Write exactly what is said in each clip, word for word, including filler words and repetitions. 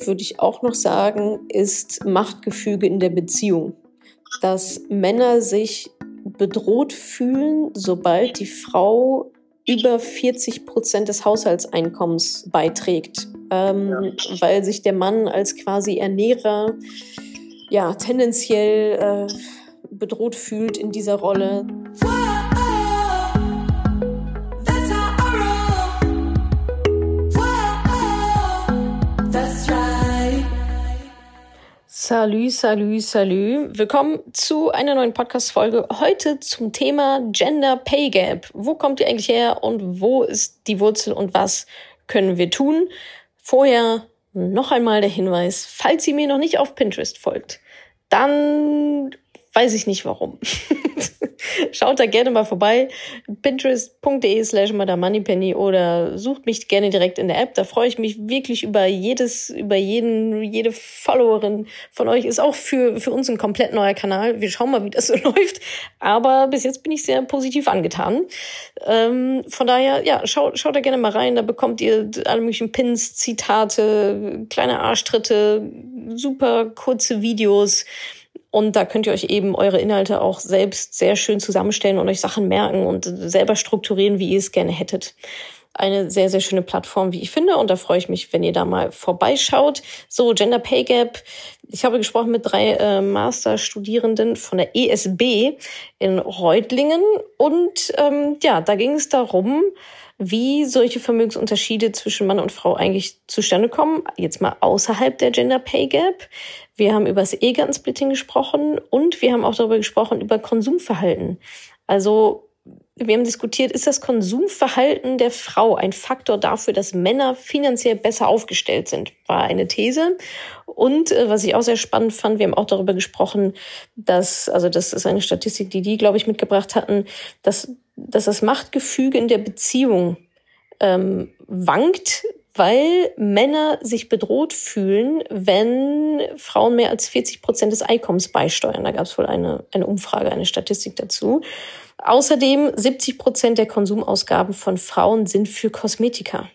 würde ich auch noch sagen, ist Machtgefüge in der Beziehung. Dass Männer sich bedroht fühlen, sobald die Frau über vierzig Prozent des Haushaltseinkommens beiträgt, ähm, ja. weil sich der Mann als quasi Ernährer ja tendenziell äh, bedroht fühlt in dieser Rolle. Salü, salü, salü. Willkommen zu einer neuen Podcast-Folge. Heute zum Thema Gender Pay Gap. Wo kommt die eigentlich her und wo ist die Wurzel und was können wir tun? Vorher noch einmal der Hinweis, falls ihr mir noch nicht auf Pinterest folgt, dann weiß ich nicht warum. Schaut da gerne mal vorbei. Pinterest.de slash Madame Moneypenny oder sucht mich gerne direkt in der App. Da freue ich mich wirklich über jedes, über jeden, jede Followerin von euch. Ist auch für, für uns ein komplett neuer Kanal. Wir schauen mal, wie das so läuft. Aber bis jetzt bin ich sehr positiv angetan. Ähm, von daher, ja, schaut, schaut da gerne mal rein. Da bekommt ihr alle möglichen Pins, Zitate, kleine Arschtritte, super kurze Videos. Und da könnt ihr euch eben eure Inhalte auch selbst sehr schön zusammenstellen und euch Sachen merken und selber strukturieren, wie ihr es gerne hättet. Eine sehr, sehr schöne Plattform, wie ich finde. Und da freue ich mich, wenn ihr da mal vorbeischaut. So, Gender Pay Gap. Ich habe gesprochen mit drei äh, Masterstudierenden von der E S B in Reutlingen. Und ähm, ja, da ging es darum, wie solche Vermögensunterschiede zwischen Mann und Frau eigentlich zustande kommen. Jetzt mal außerhalb der Gender Pay Gap. Wir haben über das Ehegattensplitting gesprochen und wir haben auch darüber gesprochen, über Konsumverhalten. Also wir haben diskutiert, ist das Konsumverhalten der Frau ein Faktor dafür, dass Männer finanziell besser aufgestellt sind? War eine These. Und äh, was ich auch sehr spannend fand, wir haben auch darüber gesprochen, dass, also das ist eine Statistik, die die, glaube ich, mitgebracht hatten, dass, dass das Machtgefüge in der Beziehung ähm, wankt, weil Männer sich bedroht fühlen, wenn Frauen mehr als vierzig Prozent des Einkommens beisteuern. Da gab es wohl eine, eine Umfrage, eine Statistik dazu. Außerdem siebzig Prozent der Konsumausgaben von Frauen sind für Kosmetika.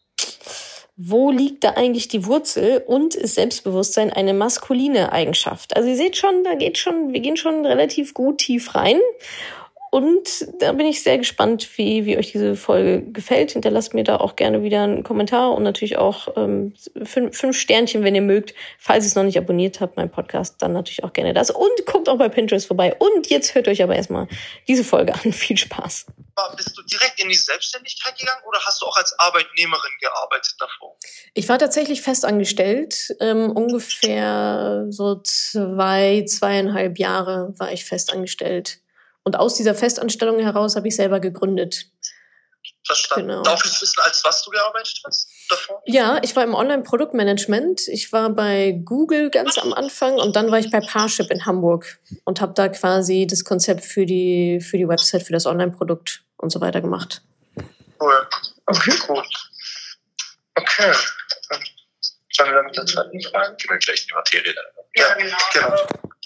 Wo liegt da eigentlich die Wurzel und ist Selbstbewusstsein eine maskuline Eigenschaft? Also ihr seht schon, da geht schon, wir gehen schon relativ gut tief rein. Und da bin ich sehr gespannt, wie, wie euch diese Folge gefällt. Hinterlasst mir da auch gerne wieder einen Kommentar und natürlich auch ähm, fünf, fünf Sternchen, wenn ihr mögt. Falls ihr es noch nicht abonniert habt, mein Podcast, dann natürlich auch gerne das. Und guckt auch bei Pinterest vorbei. Und jetzt hört euch aber erstmal diese Folge an. Viel Spaß. Bist du direkt in die Selbstständigkeit gegangen oder hast du auch als Arbeitnehmerin gearbeitet davor? Ich war tatsächlich festangestellt. Ähm, ungefähr so zwei, zweieinhalb Jahre war ich festangestellt. Und aus dieser Festanstellung heraus habe ich selber gegründet. Verstanden. Genau. Darf ich wissen, als was du gearbeitet hast davor? Ja, ich war im Online-Produktmanagement. Ich war bei Google ganz am Anfang und dann war ich bei Parship in Hamburg und habe da quasi das Konzept für die, für die Website, für das Online-Produkt und so weiter gemacht. Cool. Okay, cool. Okay. Dann schauen wir mit der zweiten Frage. Gehen wir gleich in die Materie. Ja, ja, genau. genau.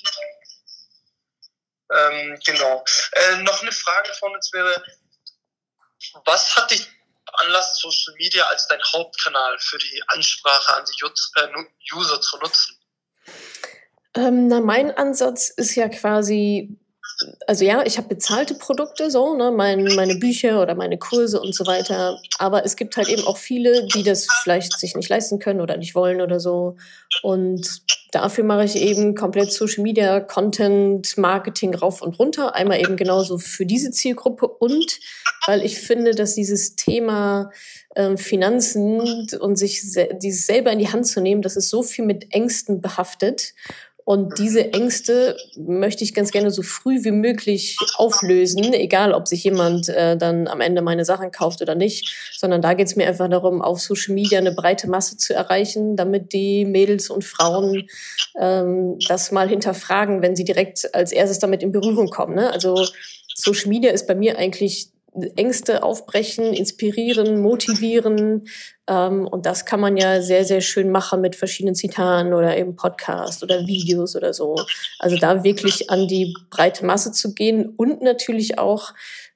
Ähm, genau. Äh, noch eine Frage von uns wäre, was hat dich veranlasst, Social Media als dein Hauptkanal für die Ansprache an die User zu nutzen? Ähm, na, mein Ansatz ist ja quasi, also ja, ich habe bezahlte Produkte, so, ne, mein, meine Bücher oder meine Kurse und so weiter. Aber es gibt halt eben auch viele, die das vielleicht sich nicht leisten können oder nicht wollen oder so. Und dafür mache ich eben komplett Social Media, Content, Marketing rauf und runter. Einmal eben genauso für diese Zielgruppe und weil ich finde, dass dieses Thema ähm, Finanzen und sich se- dieses selber in die Hand zu nehmen, das ist so viel mit Ängsten behaftet. Und diese Ängste möchte ich ganz gerne so früh wie möglich auflösen, egal ob sich jemand äh, dann am Ende meine Sachen kauft oder nicht, sondern da geht es mir einfach darum, auf Social Media eine breite Masse zu erreichen, damit die Mädels und Frauen ähm, das mal hinterfragen, wenn sie direkt als erstes damit in Berührung kommen. Ne? Also Social Media ist bei mir eigentlich Ängste aufbrechen, inspirieren, motivieren. Ähm, und das kann man ja sehr, sehr schön machen mit verschiedenen Zitaten oder eben Podcasts oder Videos oder so. Also da wirklich an die breite Masse zu gehen und natürlich auch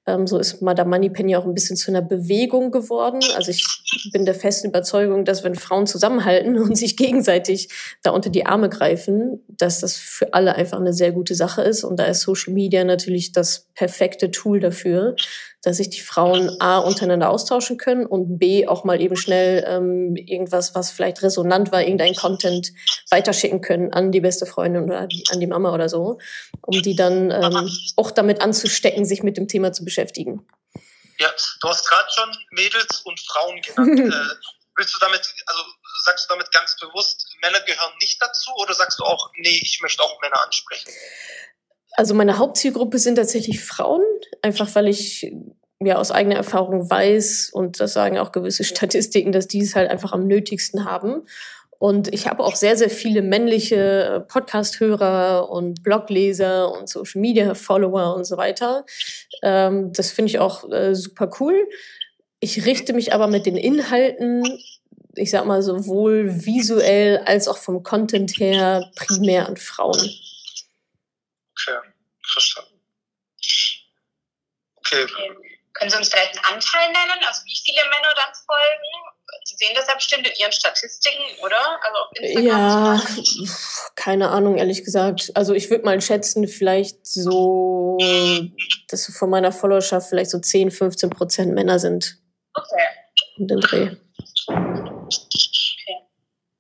Ähm, so ist Madame Moneypenny auch ein bisschen zu einer Bewegung geworden. Also ich bin der festen Überzeugung, dass wenn Frauen zusammenhalten und sich gegenseitig da unter die Arme greifen, dass das für alle einfach eine sehr gute Sache ist. Und da ist Social Media natürlich das perfekte Tool dafür, dass sich die Frauen A, untereinander austauschen können und B, auch mal eben schnell ähm, irgendwas, was vielleicht resonant war, irgendein Content weiterschicken können an die beste Freundin oder die, an die Mama oder so, um die dann ähm, auch damit anzustecken, sich mit dem Thema zu beschäftigen. Ja, du hast gerade schon Mädels und Frauen genannt. äh, willst du damit, also sagst du damit ganz bewusst, Männer gehören nicht dazu, oder sagst du auch, nee, ich möchte auch Männer ansprechen? Also meine Hauptzielgruppe sind tatsächlich Frauen, einfach weil ich ja aus eigener Erfahrung weiß, und das sagen auch gewisse Statistiken, dass die es halt einfach am nötigsten haben. Und ich habe auch sehr, sehr viele männliche Podcast-Hörer und Blogleser und Social-Media-Follower und so weiter. Ähm, das finde ich auch äh, super cool. Ich richte mich aber mit den Inhalten, ich sag mal, sowohl visuell als auch vom Content her primär an Frauen. Okay, verstanden. Okay. Okay. Können Sie uns vielleicht einen Anteil nennen, also wie viele Männer dann folgen? Sie sehen das ja bestimmt in Ihren Statistiken, oder? Also auf Instagram. Ja, keine Ahnung, ehrlich gesagt. Also ich würde mal schätzen, vielleicht so, dass von meiner Followerschaft vielleicht so zehn, fünfzehn Prozent Männer sind. Okay. Um den Dreh. Okay.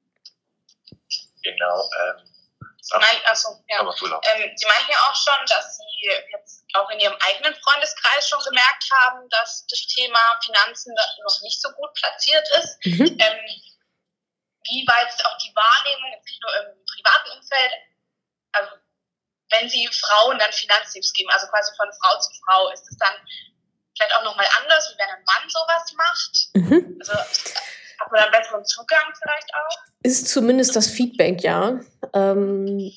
Genau. Ähm, Sie meinen, also, ja. aber du noch. Ähm, Sie meinten ja auch schon, dass Sie jetzt auch in Ihrem eigenen Freundeskreis schon gemerkt haben, dass das Thema Finanzen noch nicht so gut platziert ist. Mhm. Ähm, wie war jetzt auch die Wahrnehmung, jetzt nicht nur im privaten Umfeld, also wenn Sie Frauen dann Finanztipps geben, also quasi von Frau zu Frau, ist es dann vielleicht auch nochmal anders, wie wenn ein Mann sowas macht? Mhm. Also hat man dann besseren Zugang vielleicht auch? Ist zumindest das Feedback, ja. Ähm,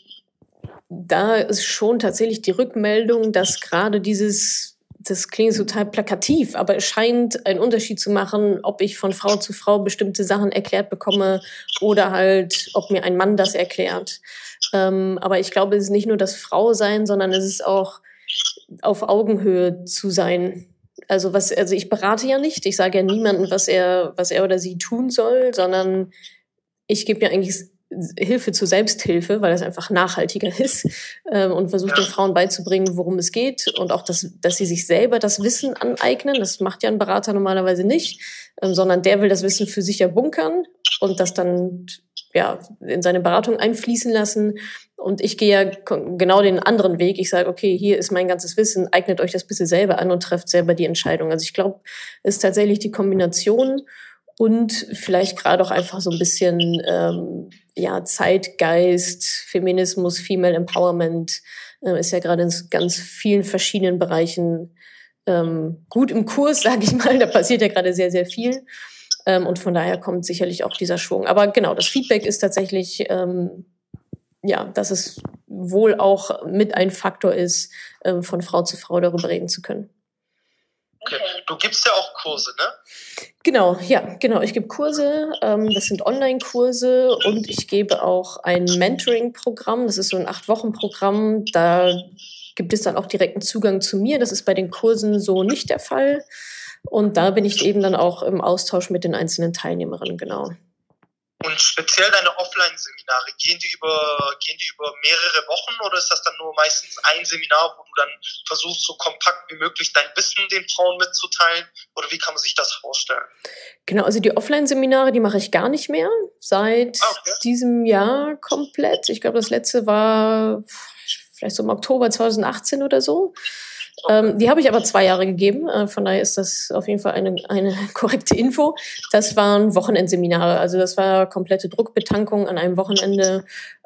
da ist schon tatsächlich die Rückmeldung, dass gerade dieses, das klingt total plakativ, aber es scheint einen Unterschied zu machen, ob ich von Frau zu Frau bestimmte Sachen erklärt bekomme oder halt, ob mir ein Mann das erklärt. Ähm, aber ich glaube, es ist nicht nur das Frausein, sondern es ist auch auf Augenhöhe zu sein. Also was, also ich berate ja nicht, ich sage ja niemandem, was er, was er oder sie tun soll, sondern ich gebe ja eigentlich Hilfe zur Selbsthilfe, weil das einfach nachhaltiger ist, ähm, und versuche den Frauen beizubringen, worum es geht, und auch, dass, dass sie sich selber das Wissen aneignen. Das macht ja ein Berater normalerweise nicht, ähm, sondern der will das Wissen für sich ja bunkern und das dann ja in seine Beratung einfließen lassen. Und ich gehe ja genau den anderen Weg. Ich sage, okay, hier ist mein ganzes Wissen, eignet euch das bitte selber an und trefft selber die Entscheidung. Also ich glaube, es ist tatsächlich die Kombination und vielleicht gerade auch einfach so ein bisschen ähm, ja Zeitgeist, Feminismus, Female Empowerment äh, ist ja gerade in ganz vielen verschiedenen Bereichen ähm, gut im Kurs, sage ich mal. Da passiert ja gerade sehr, sehr viel. Ähm, und von daher kommt sicherlich auch dieser Schwung. Aber genau, das Feedback ist tatsächlich, ähm, ja, dass es wohl auch mit ein Faktor ist, ähm, von Frau zu Frau darüber reden zu können. Okay. Du gibst ja auch Kurse, ne? Genau, ja, genau. Ich gebe Kurse, ähm, das sind Online-Kurse, und ich gebe auch ein Mentoring-Programm. Das ist so ein acht-Wochen-Programm. Da gibt es dann auch direkten Zugang zu mir. Das ist bei den Kursen so nicht der Fall. Und da bin ich eben dann auch im Austausch mit den einzelnen Teilnehmerinnen, genau. Und speziell deine Offline-Seminare, gehen die über, gehen die über mehrere Wochen, oder ist das dann nur meistens ein Seminar, wo du dann versuchst, so kompakt wie möglich dein Wissen den Frauen mitzuteilen? Oder wie kann man sich das vorstellen? Genau, also die Offline-Seminare, die mache ich gar nicht mehr seit okay. diesem Jahr komplett. Ich glaube, das letzte war vielleicht so im Oktober zwanzig achtzehn oder so. Ähm, die habe ich aber zwei Jahre gegeben, äh, von daher ist das auf jeden Fall eine, eine korrekte Info. Das waren Wochenendseminare, also das war komplette Druckbetankung an einem Wochenende.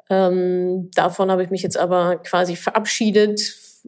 Ähm, davon habe ich mich jetzt aber quasi verabschiedet,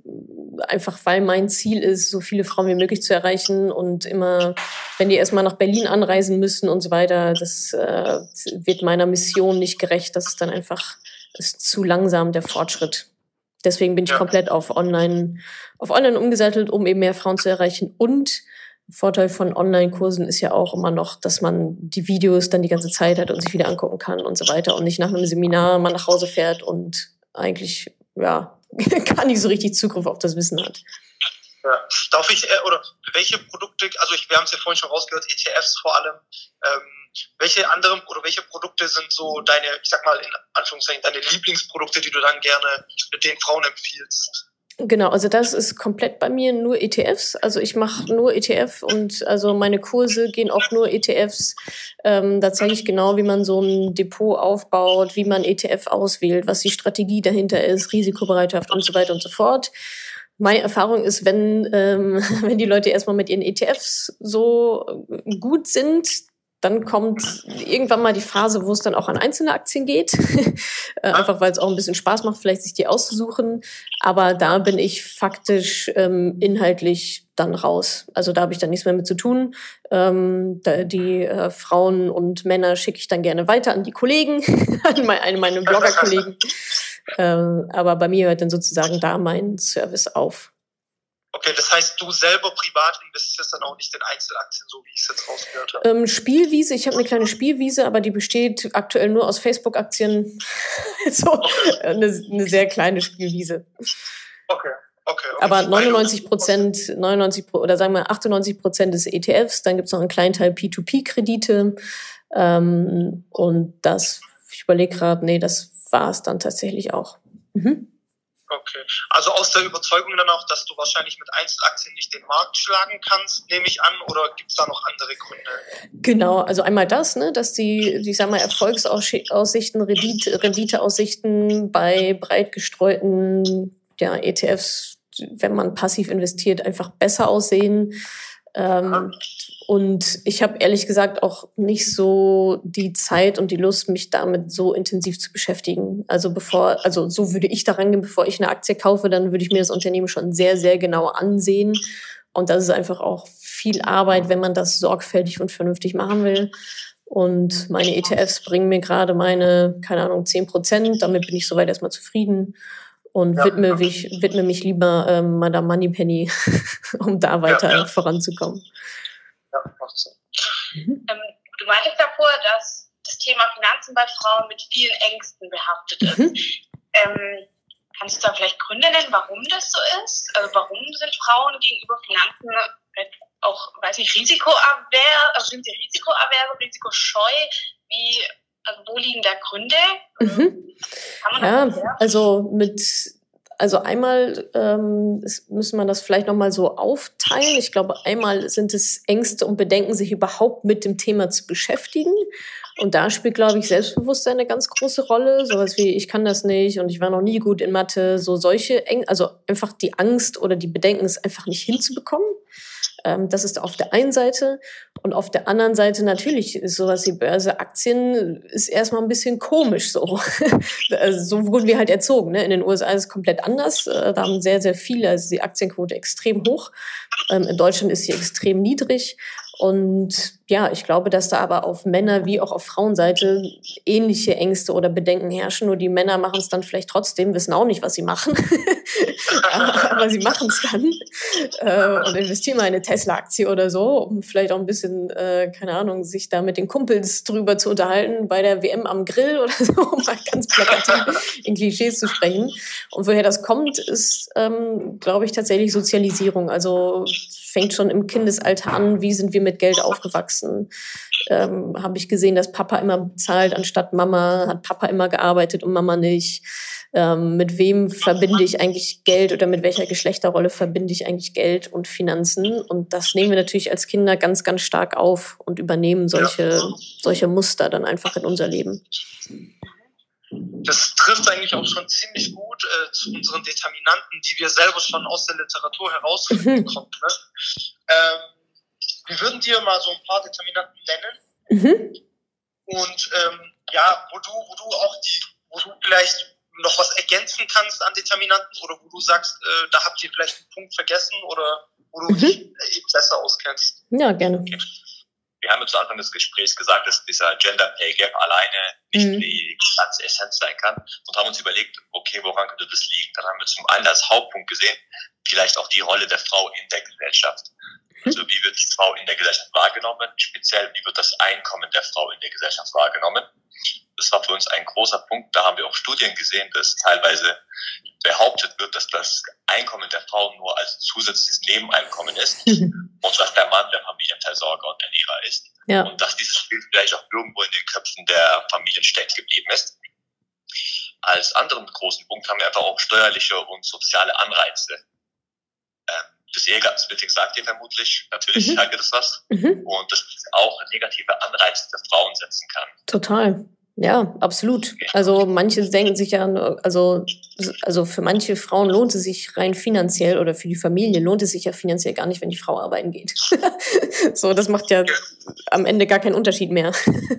einfach weil mein Ziel ist, so viele Frauen wie möglich zu erreichen, und immer, wenn die erstmal nach Berlin anreisen müssen und so weiter, das äh, wird meiner Mission nicht gerecht, das ist dann einfach ist zu langsam, der Fortschritt. Deswegen bin ich ja. komplett auf Online, auf Online umgesattelt, um eben mehr Frauen zu erreichen. Und Vorteil von Online-Kursen ist ja auch immer noch, dass man die Videos dann die ganze Zeit hat und sich wieder angucken kann und so weiter und nicht nach einem Seminar mal nach Hause fährt und eigentlich ja gar nicht so richtig Zugriff auf das Wissen hat. Ja. Darf ich, äh, oder welche Produkte, also ich, wir haben es ja vorhin schon rausgehört, E T Fs vor allem, ähm, welche anderen oder welche Produkte sind so deine, ich sag mal in Anführungszeichen, deine Lieblingsprodukte, die du dann gerne mit den Frauen empfiehlst? Genau, also das ist komplett bei mir nur E T Fs. Also ich mache nur E T F und also meine Kurse gehen auch nur E T Fs. Ähm, da zeige ich genau, wie man so ein Depot aufbaut, wie man E T F auswählt, was die Strategie dahinter ist, Risikobereitschaft und so weiter und so fort. Meine Erfahrung ist, wenn, ähm, wenn die Leute erstmal mit ihren E T Fs so gut sind, dann kommt irgendwann mal die Phase, wo es dann auch an einzelne Aktien geht. Einfach weil es auch ein bisschen Spaß macht, vielleicht sich die auszusuchen. Aber da bin ich faktisch ähm, inhaltlich dann raus. Also da habe ich dann nichts mehr mit zu tun. Ähm, da, die äh, Frauen und Männer schicke ich dann gerne weiter an die Kollegen, an meine, meine Blogger-Kollegen. Ähm, aber bei mir hört dann sozusagen da mein Service auf. Okay, das heißt, du selber privat investierst dann auch nicht in Einzelaktien, so wie ich es jetzt rausgehört habe? Ähm, Spielwiese, ich habe eine kleine Spielwiese, aber die besteht aktuell nur aus Facebook-Aktien. so Okay. eine, eine sehr kleine Spielwiese. Okay, okay. okay. Aber neunundneunzig Prozent, neunundneunzig oder sagen wir achtundneunzig Prozent des E T Fs, dann gibt es noch einen kleinen Teil P zwei P-Kredite. Ähm, und das, ich überlege gerade, nee, das war es dann tatsächlich auch. Mhm. Okay, also aus der Überzeugung dann auch, dass du wahrscheinlich mit Einzelaktien nicht den Markt schlagen kannst, nehme ich an, oder gibt es da noch andere Gründe? Genau, also einmal das, ne, dass die, die ich sag mal, Erfolgsaussichten, Rendite, Renditeaussichten bei breit gestreuten ja, E T Fs, wenn man passiv investiert, einfach besser aussehen. Ähm, und ich habe ehrlich gesagt auch nicht so die Zeit und die Lust, mich damit so intensiv zu beschäftigen. Also bevor, also so würde ich daran gehen, bevor ich eine Aktie kaufe, dann würde ich mir das Unternehmen schon sehr, sehr genau ansehen. Und das ist einfach auch viel Arbeit, wenn man das sorgfältig und vernünftig machen will. Und meine E T Fs bringen mir gerade meine, keine Ahnung, zehn Prozent. Damit bin ich soweit erstmal zufrieden. Und ja. widme, mich, widme mich lieber ähm, Madame Moneypenny, um da weiter ja, ja. voranzukommen. Ja, macht Sinn. Mhm. Ähm, du meintest davor, dass das Thema Finanzen bei Frauen mit vielen Ängsten behaftet ist. Mhm. Ähm, kannst du da vielleicht Gründe nennen, warum das so ist? Also warum sind Frauen gegenüber Finanzen auch, weiß nicht, risikoavers, also sind sie risikoavers, risikoscheu? Wie, also wo liegen da Gründe? Mhm. Kann man ja, das also mit, also einmal ähm, müssen wir das vielleicht nochmal so aufteilen. Ich glaube, einmal sind es Ängste und Bedenken, sich überhaupt mit dem Thema zu beschäftigen. Und da spielt, glaube ich, Selbstbewusstsein eine ganz große Rolle. Sowas wie, ich kann das nicht und ich war noch nie gut in Mathe. So solche Ängste, also einfach die Angst oder die Bedenken, es einfach nicht hinzubekommen. Ähm, das ist auf der einen Seite. Und auf der anderen Seite natürlich ist sowas wie Börse, Aktien ist erstmal ein bisschen komisch so. Also so wurden wir halt erzogen. Ne? In den U S A ist es komplett anders. Da haben sehr, sehr viele, also die Aktienquote extrem hoch. Ähm, in Deutschland ist sie extrem niedrig. Und ja, ich glaube, dass da aber auf Männer- wie auch auf Frauenseite ähnliche Ängste oder Bedenken herrschen. Nur die Männer machen es dann vielleicht trotzdem, wissen auch nicht, was sie machen. aber, aber sie machen es dann äh, und investieren mal in eine Tesla-Aktie oder so, um vielleicht auch ein bisschen, äh, keine Ahnung, sich da mit den Kumpels drüber zu unterhalten bei der W M am Grill oder so, um mal ganz plakativ in Klischees zu sprechen. Und woher das kommt, ist, ähm, glaube ich, tatsächlich Sozialisierung. Also fängt schon im Kindesalter an, wie sind wir mit Geld aufgewachsen. Ähm, habe ich gesehen, dass Papa immer bezahlt anstatt Mama, hat Papa immer gearbeitet und Mama nicht. Ähm, mit wem verbinde ich eigentlich Geld oder mit welcher Geschlechterrolle verbinde ich eigentlich Geld und Finanzen? Und das nehmen wir natürlich als Kinder ganz, ganz stark auf und übernehmen solche, ja. solche Muster dann einfach in unser Leben. Das trifft eigentlich auch schon ziemlich gut äh, zu unseren Determinanten, die wir selber schon aus der Literatur herausfinden mhm. konnten. Ne? Ähm, wir würden dir mal so ein paar Determinanten nennen. Mhm. Und ähm, ja, wo du, wo du auch die, wo du vielleicht noch was ergänzen kannst an Determinanten oder wo du sagst, äh, da habt ihr vielleicht einen Punkt vergessen oder wo du mhm. dich eben besser auskennst. Ja, gerne. Okay. Wir haben zu Anfang des Gesprächs gesagt, dass dieser Gender Pay Gap alleine nicht mhm. die ganze Essenz sein kann und haben uns überlegt, okay, woran könnte das liegen? Dann haben wir zum einen als Hauptpunkt gesehen, vielleicht auch die Rolle der Frau in der Gesellschaft. Also wie wird die Frau in der Gesellschaft wahrgenommen? Speziell, wie wird das Einkommen der Frau in der Gesellschaft wahrgenommen? Das war für uns ein großer Punkt. Da haben wir auch Studien gesehen, dass teilweise behauptet wird, dass das Einkommen der Frau nur als zusätzliches Nebeneinkommen ist und dass der Mann der Familienversorger und Ernährer ist. Ja. Und dass dieses Bild vielleicht auch irgendwo in den Köpfen der Familien stecken geblieben ist. Als anderen großen Punkt haben wir einfach auch steuerliche und soziale Anreize. Ähm, das Ehegattensplitting sagt ihr vermutlich, natürlich mhm. sagt ihr das was. Mhm. Und das auch negative Anreize für Frauen setzen kann. Total. Ja, absolut. Also manche denken sich ja, also, also für manche Frauen lohnt es sich rein finanziell oder für die Familie lohnt es sich ja finanziell gar nicht, wenn die Frau arbeiten geht. So, das macht ja am Ende gar keinen Unterschied mehr.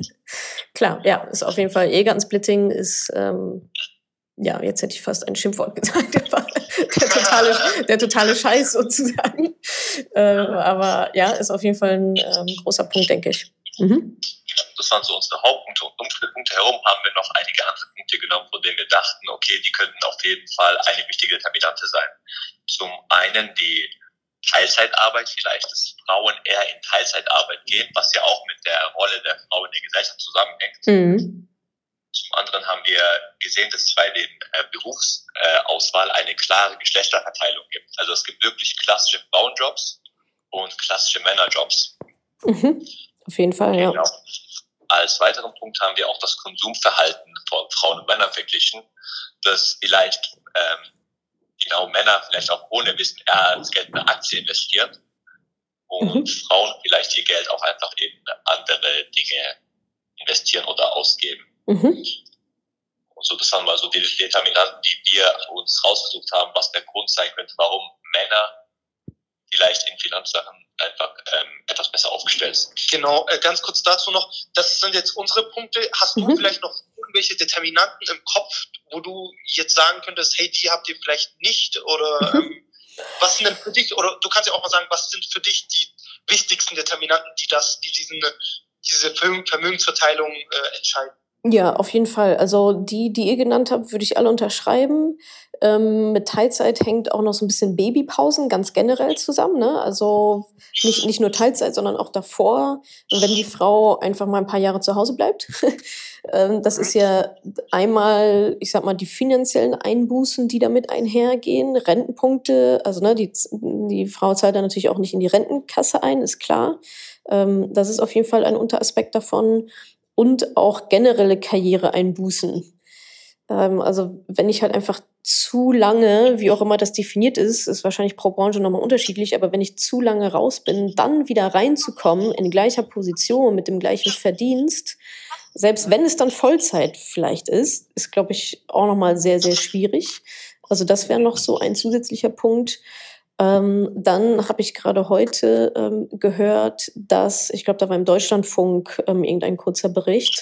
Klar, ja, ist auf jeden Fall Ehegattensplitting ist, ähm, ja, jetzt hätte ich fast ein Schimpfwort gesagt, aber der totale, der totale Scheiß sozusagen. Äh, aber ja, ist auf jeden Fall ein ähm, großer Punkt, denke ich. Mhm. Das waren so unsere Hauptpunkte. Und um die Punkte herum haben wir noch einige andere Punkte genommen, von denen wir dachten, okay, die könnten auf jeden Fall eine wichtige Determinante sein. Zum einen die Teilzeitarbeit, vielleicht, dass Frauen eher in Teilzeitarbeit gehen, was ja auch mit der Rolle der Frau in der Gesellschaft zusammenhängt. Mhm. Zum anderen haben wir gesehen, dass es bei den äh, Berufsauswahl eine klare Geschlechterverteilung gibt. Also es gibt wirklich klassische Frauenjobs und klassische Männerjobs. Mhm. Auf jeden Fall, ja. Genau. Als weiteren Punkt haben wir auch das Konsumverhalten von Frauen und Männern verglichen, dass vielleicht ähm, genau Männer vielleicht auch ohne Wissen eher das Geld in eine Aktie investieren und mhm. Frauen vielleicht ihr Geld auch einfach in andere Dinge investieren oder ausgeben. Mhm. So, das waren mal so die Determinanten, die wir uns rausgesucht haben, was der Grund sein könnte, warum Männer vielleicht in Finanzsachen einfach ähm, etwas besser aufgestellt sind. Genau, äh, ganz kurz dazu noch, das sind jetzt unsere Punkte. Hast du mhm. vielleicht noch irgendwelche Determinanten im Kopf, wo du jetzt sagen könntest, hey, die habt ihr vielleicht nicht? Oder mhm. ähm, was sind denn für dich, oder du kannst ja auch mal sagen, was sind für dich die wichtigsten Determinanten, die das, die diesen, diese Vermögensverteilung äh, entscheiden? Ja, auf jeden Fall. Also die, die ihr genannt habt, würde ich alle unterschreiben. Ähm, mit Teilzeit hängt auch noch so ein bisschen Babypausen ganz generell zusammen, ne? Also nicht, nicht nur Teilzeit, sondern auch davor, wenn die Frau einfach mal ein paar Jahre zu Hause bleibt. ähm, das ist ja einmal, ich sag mal, die finanziellen Einbußen, die damit einhergehen, Rentenpunkte, also ne, die, die Frau zahlt dann natürlich auch nicht in die Rentenkasse ein, ist klar. Ähm, das ist auf jeden Fall ein Unteraspekt davon. Und auch generelle Karriereeinbußen. Ähm, also wenn ich halt einfach zu lange, wie auch immer das definiert ist, ist wahrscheinlich pro Branche nochmal unterschiedlich, aber wenn ich zu lange raus bin, dann wieder reinzukommen in gleicher Position, mit dem gleichen Verdienst, selbst wenn es dann Vollzeit vielleicht ist, ist, glaube ich, auch nochmal sehr, sehr schwierig. Also das wäre noch so ein zusätzlicher Punkt. Ähm, dann habe ich gerade heute ähm, gehört, dass, ich glaube, da war im Deutschlandfunk ähm, irgendein kurzer Bericht,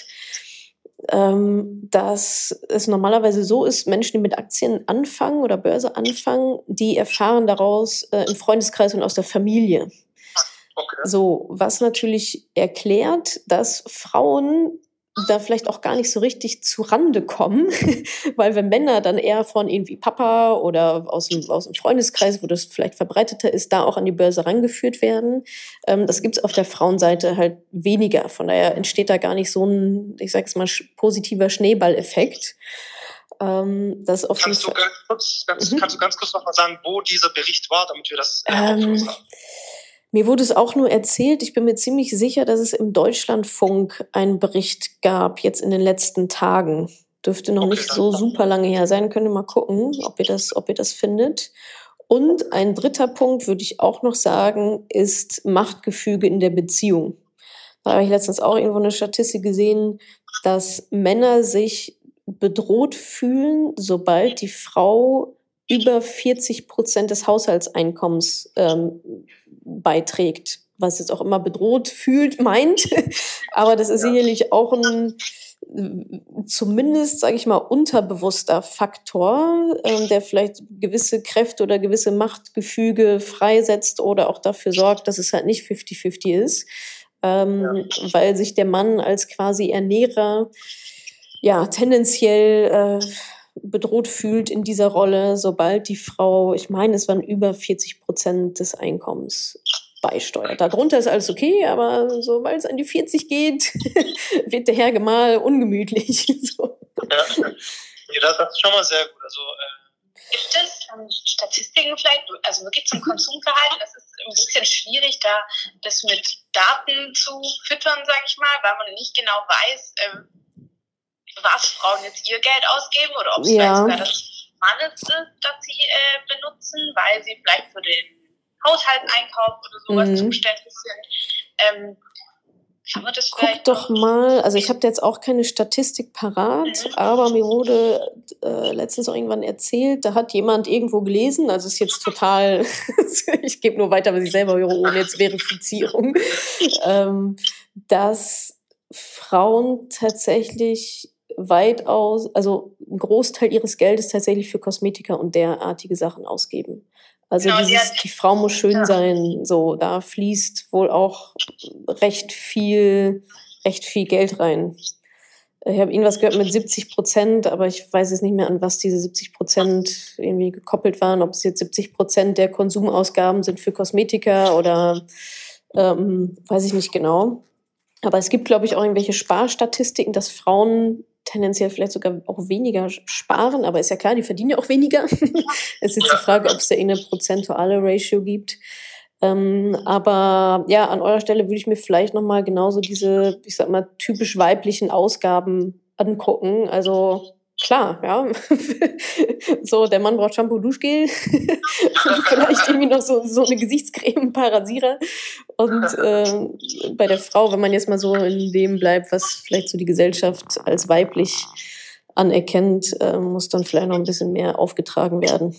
ähm, dass es normalerweise so ist, Menschen, die mit Aktien anfangen oder Börse anfangen, die erfahren daraus äh, im Freundeskreis und aus der Familie. Okay. So, was natürlich erklärt, dass Frauen da vielleicht auch gar nicht so richtig zu Rande kommen, weil wenn Männer dann eher von irgendwie Papa oder aus dem, aus dem Freundeskreis, wo das vielleicht verbreiteter ist, da auch an die Börse rangeführt werden, ähm, das gibt's auf der Frauenseite halt weniger. Von daher entsteht da gar nicht so ein, ich sag's mal, positiver Schneeballeffekt. Ähm, das auf kannst, du ganz kurz, ganz, mhm. kannst du ganz kurz noch mal sagen, wo dieser Bericht war, damit wir das äh, ähm, haben? Mir wurde es auch nur erzählt, ich bin mir ziemlich sicher, dass es im Deutschlandfunk einen Bericht gab, jetzt in den letzten Tagen. Dürfte noch okay, nicht so super lange her sein, könnt ihr mal gucken, ob ihr das, ob ihr das findet. Und ein dritter Punkt, würde ich auch noch sagen, ist Machtgefüge in der Beziehung. Da habe ich letztens auch irgendwo eine Statistik gesehen, dass Männer sich bedroht fühlen, sobald die Frau über vierzig Prozent des Haushaltseinkommens ähm, beiträgt, was jetzt auch immer bedroht fühlt, meint. Aber das ist ja sicherlich auch ein zumindest, sage ich mal, unterbewusster Faktor, ähm, der vielleicht gewisse Kräfte oder gewisse Machtgefüge freisetzt oder auch dafür sorgt, dass es halt nicht fifty fifty ist, ähm, ja. weil sich der Mann als quasi Ernährer ja tendenziell äh, bedroht fühlt in dieser Rolle, sobald die Frau, ich meine, es waren über vierzig Prozent des Einkommens beisteuert. Darunter ist alles okay, aber sobald es an die vierzig geht, wird der Herr Gemahl ungemütlich. So. Ja, ja das, das ist schon mal sehr gut. Also, äh, Gibt es ähm, Statistiken vielleicht, also wirklich zum Konsumverhalten? Das ist ein bisschen schwierig, da das mit Daten zu füttern, sag ich mal, weil man nicht genau weiß, äh, was Frauen jetzt ihr Geld ausgeben oder ob es Ja. vielleicht sogar das Mannes ist, das sie äh, benutzen, weil sie vielleicht für den Haushaltseinkauf oder sowas Mhm. zuständig sind. Ähm, kann man das Guck vielleicht doch noch? mal, also ich habe da jetzt auch keine Statistik parat, Mhm. aber mir wurde äh, letztens auch irgendwann erzählt, da hat jemand irgendwo gelesen, also ist jetzt total, ich gebe nur weiter, was ich selber höre, ohne jetzt Verifizierung, ähm, dass Frauen tatsächlich weitaus, also ein Großteil ihres Geldes tatsächlich für Kosmetika und derartige Sachen ausgeben. Also Genau, die dieses, hat- die Frau muss schön ja. sein, so, da fließt wohl auch recht viel, recht viel Geld rein. Ich habe irgendwas gehört mit siebzig Prozent, aber ich weiß jetzt nicht mehr, an was diese siebzig Prozent irgendwie gekoppelt waren, ob es jetzt siebzig Prozent der Konsumausgaben sind für Kosmetika oder ähm, weiß ich nicht genau. Aber es gibt, glaube ich, auch irgendwelche Sparstatistiken, dass Frauen tendenziell vielleicht sogar auch weniger sparen, aber ist ja klar, die verdienen ja auch weniger. Es ist jetzt die Frage, ob es da eine prozentuale Ratio gibt. Ähm, aber ja, an eurer Stelle würde ich mir vielleicht nochmal genauso diese, ich sag mal, typisch weiblichen Ausgaben angucken. Also klar, ja. So, der Mann braucht Shampoo, Duschgel, vielleicht irgendwie noch so, so eine Gesichtscreme, ein paar Rasierer. Und äh, bei der Frau, wenn man jetzt mal so in dem bleibt, was vielleicht so die Gesellschaft als weiblich anerkennt, äh, muss dann vielleicht noch ein bisschen mehr aufgetragen werden.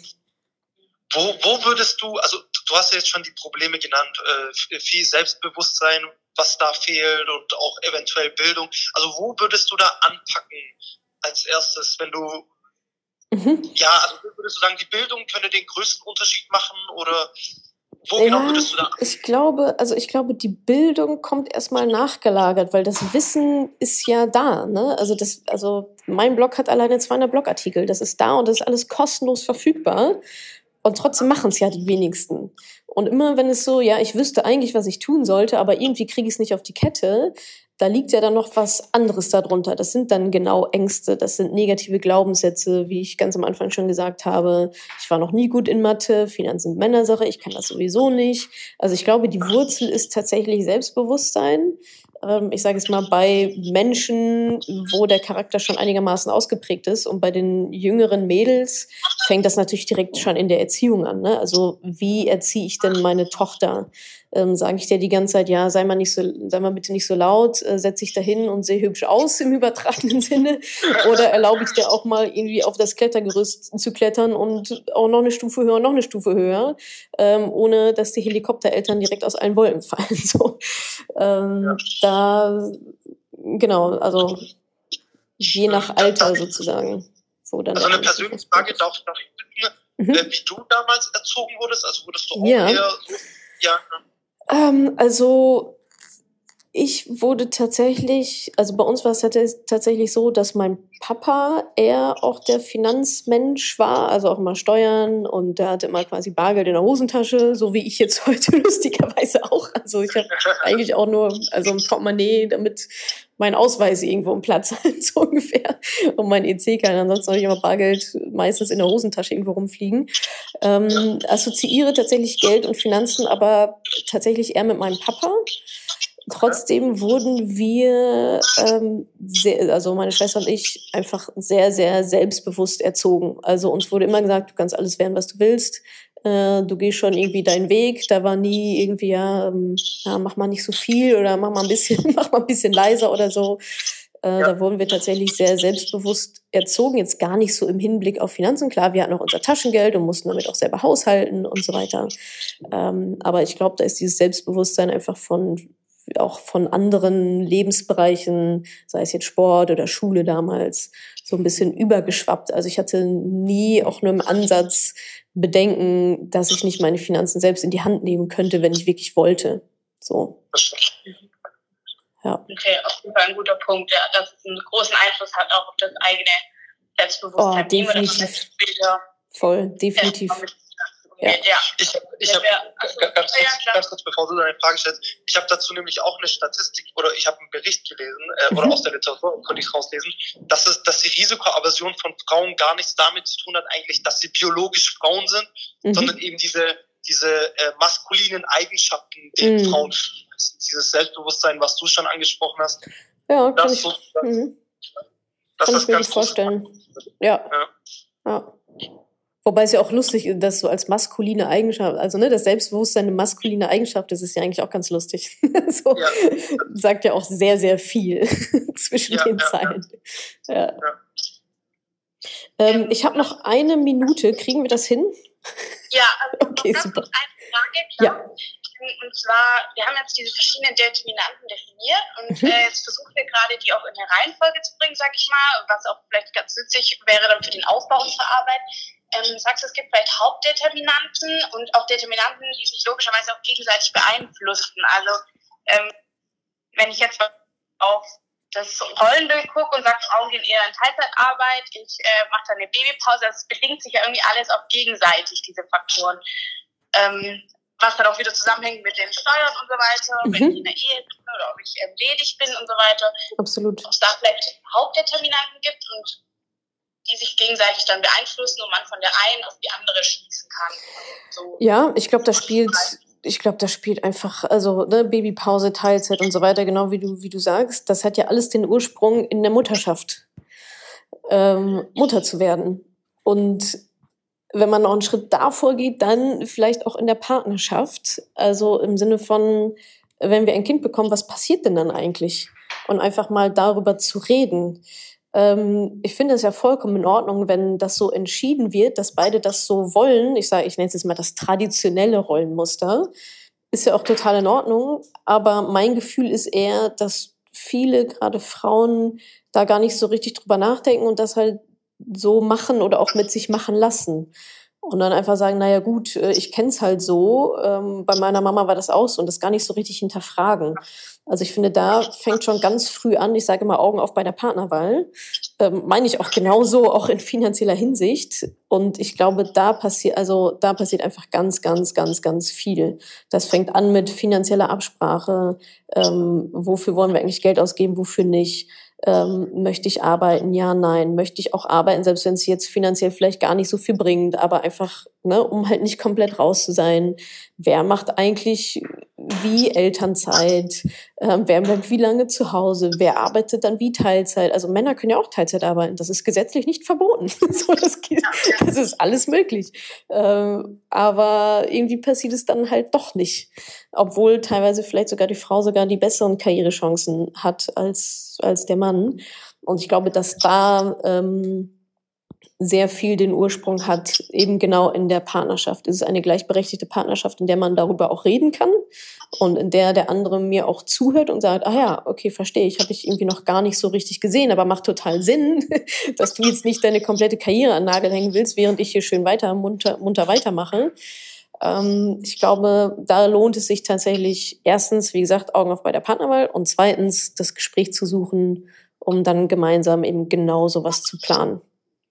Wo, wo würdest du, also du hast ja jetzt schon die Probleme genannt, äh, viel Selbstbewusstsein, was da fehlt und auch eventuell Bildung. Also wo würdest du da anpacken als erstes, wenn du, Mhm. ja, also würdest du sagen, die Bildung könne den größten Unterschied machen oder wo genau Ja, würdest du da anpacken? ich glaube, also ich glaube, die Bildung kommt erstmal nachgelagert, weil das Wissen ist ja da, ne? Also das, also mein Blog hat alleine zweihundert Blogartikel, das ist da und das ist alles kostenlos verfügbar. Und trotzdem machen es ja die wenigsten. Und immer wenn es so, ja, ich wüsste eigentlich, was ich tun sollte, aber irgendwie kriege ich es nicht auf die Kette, da liegt ja dann noch was anderes darunter. Das sind dann genau Ängste, das sind negative Glaubenssätze, wie ich ganz am Anfang schon gesagt habe. Ich war noch nie gut in Mathe, Finanzen sind Männersache, ich kann das sowieso nicht. Also ich glaube, die Wurzel ist tatsächlich Selbstbewusstsein. Ähm, ich sage es mal, bei Menschen, wo der Charakter schon einigermaßen ausgeprägt ist, und bei den jüngeren Mädels fängt das natürlich direkt schon in der Erziehung an, ne? Also wie erziehe ich denn meine Tochter? Ähm, sage ich dir die ganze Zeit, ja, sei mal nicht so, sei mal bitte nicht so laut, äh, setz dich dahin und seh hübsch aus im übertragenen Sinne, oder erlaube ich dir auch mal irgendwie auf das Klettergerüst zu klettern und auch noch eine Stufe höher, noch eine Stufe höher, ähm, ohne dass die Helikoptereltern direkt aus allen Wolken fallen. So, ähm, Ja. da, genau, also je nach Alter sozusagen. So dann Also der eine persönliche Frage, darf ich noch bitten, Mhm. äh, wie du damals erzogen wurdest? Also wurdest du auch Ja. eher so, ja, Ähm, also ich wurde tatsächlich, also bei uns war es tats- tatsächlich so, dass mein Papa eher auch der Finanzmensch war, also auch mal Steuern, und der hatte immer quasi Bargeld in der Hosentasche, so wie ich jetzt heute lustigerweise auch. Also ich habe eigentlich auch nur also ein Portemonnaie, damit mein Ausweis irgendwo im Platz hat, so ungefähr, und mein E C-Karte. Ansonsten habe ich immer Bargeld meistens in der Hosentasche irgendwo rumfliegen. Ähm, assoziiere tatsächlich Geld und Finanzen aber tatsächlich eher mit meinem Papa. Trotzdem wurden wir, ähm, sehr, also meine Schwester und ich, einfach sehr, sehr selbstbewusst erzogen. Also uns wurde immer gesagt, du kannst alles werden, was du willst. Äh, du gehst schon irgendwie deinen Weg. Da war nie irgendwie, ja, ähm, ja, mach mal nicht so viel oder mach mal ein bisschen, mach mal ein bisschen leiser oder so. Äh, Ja. Da wurden wir tatsächlich sehr selbstbewusst erzogen. Jetzt gar nicht so im Hinblick auf Finanzen. Klar, wir hatten auch unser Taschengeld und mussten damit auch selber haushalten und so weiter. Ähm, aber ich glaube, da ist dieses Selbstbewusstsein einfach von auch von anderen Lebensbereichen, sei es jetzt Sport oder Schule damals, so ein bisschen übergeschwappt. Also ich hatte nie auch nur im Ansatz Bedenken, dass ich nicht meine Finanzen selbst in die Hand nehmen könnte, wenn ich wirklich wollte. So, ja. Okay, auf jeden Fall ein guter Punkt, ja, dass es einen großen Einfluss hat auch auf das eigene Selbstbewusstsein. Oh, wie man das definitiv. später Voll, äh, definitiv. mit formuliert, ja. ja. Ich habe, ich hab, ja, also, ganz, kurz, ja, ganz kurz, bevor du deine Frage stellst, ich habe dazu nämlich auch eine Statistik oder ich habe einen Bericht gelesen äh, oder mhm. aus der Literatur konnte ich rauslesen, dass es, dass die Risikoaversion von Frauen gar nichts damit zu tun hat, eigentlich, dass sie biologisch Frauen sind, mhm. sondern eben diese diese äh, maskulinen Eigenschaften, denen mhm. Frauen dieses Selbstbewusstsein, was du schon angesprochen hast. Ja, kann das ich, so, das, mhm. das kann ist ich mir ganz gut vorstellen. Ja. Ja. ja. Wobei es ja auch lustig ist, dass so als maskuline Eigenschaft, also ne, das Selbstbewusstsein eine maskuline Eigenschaft ist, ist ja eigentlich auch ganz lustig. so ja. Sagt ja auch sehr, sehr viel zwischen ja, den ja, Zeilen. Ja. Ja. Ja. Ähm, ich habe noch eine Minute. Kriegen wir das hin? Ja, also okay, noch super. Eine Frage, klar. Ja. Und zwar, wir haben jetzt diese verschiedenen Determinanten definiert und mhm. äh, jetzt versuchen wir gerade, die auch in eine Reihenfolge zu bringen, sag ich mal, was auch vielleicht ganz nützlich wäre dann für den Aufbau unserer Arbeit. Ähm, sagst du, es gibt vielleicht Hauptdeterminanten und auch Determinanten, die sich logischerweise auch gegenseitig beeinflussen. Also ähm, wenn ich jetzt auf das Rollenbild gucke und sage, Frauen gehen eher in Teilzeitarbeit, ich äh, mache dann eine Babypause, das bedingt sich ja irgendwie alles auch gegenseitig, diese Faktoren. Ähm, was dann auch wieder zusammenhängt mit den Steuern und so weiter, mhm. wenn ich in der Ehe bin oder ob ich ähm, ledig bin und so weiter. Absolut. Ob es da vielleicht Hauptdeterminanten gibt und die sich gegenseitig dann beeinflussen und man von der einen auf die andere schließen kann. So. Ja, ich glaube, das spielt, ich glaube, das spielt einfach, also ne, Babypause, Teilzeit und so weiter, genau wie du, wie du sagst, das hat ja alles den Ursprung in der Mutterschaft, ähm, Mutter zu werden. Und wenn man noch einen Schritt davor geht, dann vielleicht auch in der Partnerschaft, also im Sinne von, wenn wir ein Kind bekommen, was passiert denn dann eigentlich? Und einfach mal darüber zu reden. Ähm, ich finde es ja vollkommen in Ordnung, wenn das so entschieden wird, dass beide das so wollen. Ich sage, ich nenne es jetzt mal das traditionelle Rollenmuster. Ist ja auch total in Ordnung. Aber mein Gefühl ist eher, dass viele, gerade Frauen, da gar nicht so richtig drüber nachdenken und das halt so machen oder auch mit sich machen lassen. Und dann einfach sagen, naja gut, ich kenne es halt so, ähm, bei meiner Mama war das auch so und das gar nicht so richtig hinterfragen. Also ich finde, da fängt schon ganz früh an, ich sage immer Augen auf bei der Partnerwahl, ähm, meine ich auch genauso, auch in finanzieller Hinsicht. Und ich glaube, da passiert, also da passiert einfach ganz, ganz, ganz, ganz viel. Das fängt an mit finanzieller Absprache, ähm, wofür wollen wir eigentlich Geld ausgeben, wofür nicht. Ähm, möchte ich arbeiten? Ja, nein. Möchte ich auch arbeiten, selbst wenn es jetzt finanziell vielleicht gar nicht so viel bringt, aber einfach, ne, um halt nicht komplett raus zu sein. Wer macht eigentlich wie Elternzeit? Ähm, wer bleibt wie lange zu Hause? Wer arbeitet dann wie Teilzeit? Also Männer können ja auch Teilzeit arbeiten. Das ist gesetzlich nicht verboten. so, das, geht, das ist alles möglich. Ähm, aber irgendwie passiert es dann halt doch nicht. Obwohl teilweise vielleicht sogar die Frau sogar die besseren Karrierechancen hat als, als der Mann. Und ich glaube, dass da ähm, sehr viel den Ursprung hat, eben genau in der Partnerschaft. Es ist eine gleichberechtigte Partnerschaft, in der man darüber auch reden kann und in der der andere mir auch zuhört und sagt, ah ja, okay, verstehe ich, habe ich irgendwie noch gar nicht so richtig gesehen, aber macht total Sinn, dass du jetzt nicht deine komplette Karriere an den Nagel hängen willst, während ich hier schön weiter munter, munter weitermache. Ähm, ich glaube, da lohnt es sich tatsächlich erstens, wie gesagt, Augen auf bei der Partnerwahl und zweitens das Gespräch zu suchen, um dann gemeinsam eben genau sowas zu planen.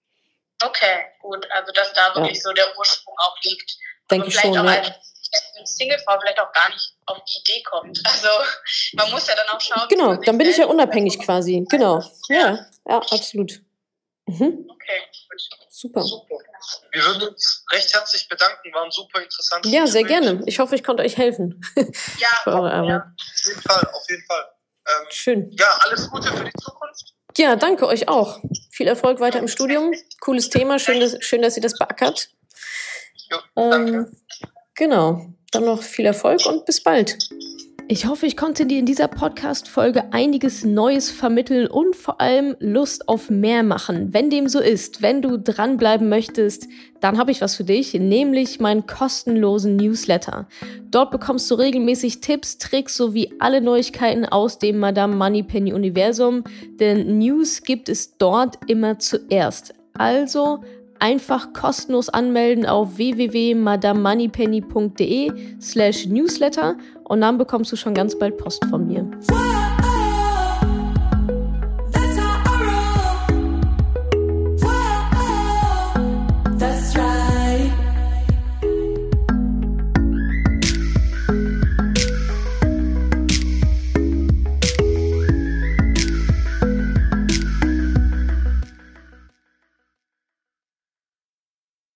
Okay, gut, also dass da wirklich ja. so der Ursprung auch liegt. Denke ich schon, auch ja. als Singlefrau vielleicht auch gar nicht auf die Idee kommt. Also man muss ja dann auch schauen. Genau, dann bin ich ja unabhängig quasi. Genau, ja, ja, absolut. Mhm. Okay, gut. Super. Super. Wir würden uns recht herzlich bedanken, waren super interessant. Ja, sehr gerne. Ich hoffe, ich konnte euch helfen. Ja, für eure Arbeit. Ja. Auf jeden Fall, auf jeden Fall. Ähm, Schön. Ja, alles Gute für die Zukunft. Ja, danke euch auch. Viel Erfolg weiter im Studium. Cooles Thema. Schön, dass, schön, dass ihr das beackert. Jo, danke. Ähm, genau. Dann noch viel Erfolg und bis bald. Ich hoffe, ich konnte dir in dieser Podcast-Folge einiges Neues vermitteln und vor allem Lust auf mehr machen. Wenn dem so ist, wenn du dranbleiben möchtest, dann habe ich was für dich, nämlich meinen kostenlosen Newsletter. Dort bekommst du regelmäßig Tipps, Tricks sowie alle Neuigkeiten aus dem Madame Moneypenny Universum, denn News gibt es dort immer zuerst. Also einfach kostenlos anmelden auf w w w punkt madame moneypenny punkt d e slash newsletter und dann bekommst du schon ganz bald Post von mir.